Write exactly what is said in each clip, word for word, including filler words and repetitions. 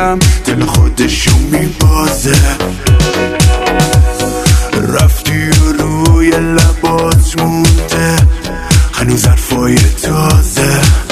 میدونم دل خودشو میبازه. رفتی و روی لبات مونده هنوز حرفای تازه،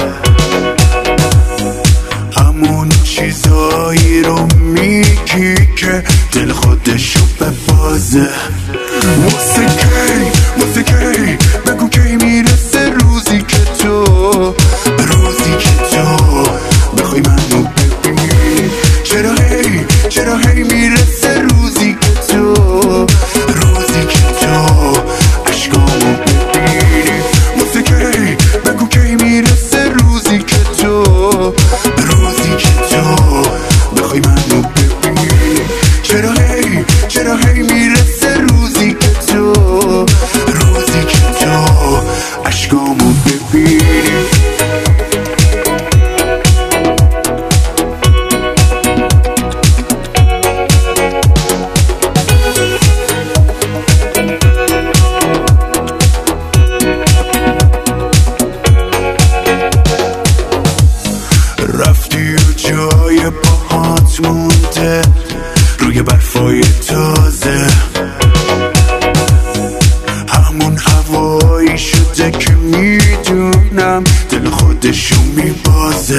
همون چیزایی رو میگی که دل خودشو ببازه. واسه کی واسه کی بگو کی میرسه روزی که تو روزی که تو بخوای منو ببینی. چرا هی چرا هی میرسه روزی که تو روزی که تو عشقامو ببینی. واسه کی بگو کی میرسه روزی که تو روزی که تو بخوای منو ببینی. چرا هی چرا هی میرسه روزی که تو روزی که تو عشقامو ببینی. رفتی و جای باهات مونده روی برفای تازه، همون هوایی شده که میدونم دل خودشو میبازه.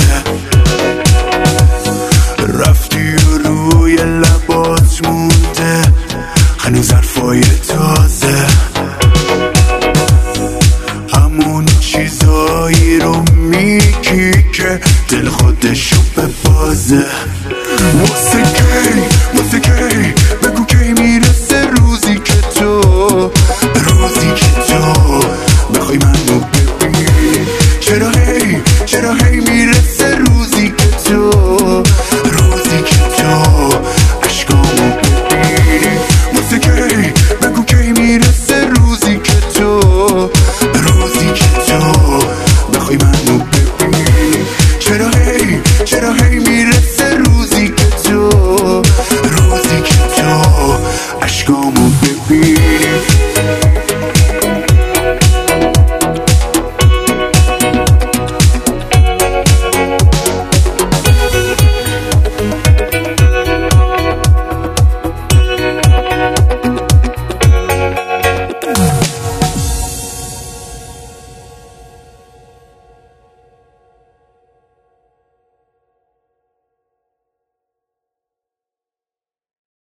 رفتی و روی لبات مونده هنوز حرفای تازه، همون چیزایی رو میگی که دل خودشو ببازه. واسه کی واسه کی بگو کی میرسه روزی که تو روزی که تو بخوای منو ببینی. چرا هی چرا هی میرسه روزی که تو روزی که تو عشقامو ببینی. واسه کی بگو کی میرسه روزی که تو روزی که تو بخوای منو ببینی. چرا هی چرا هی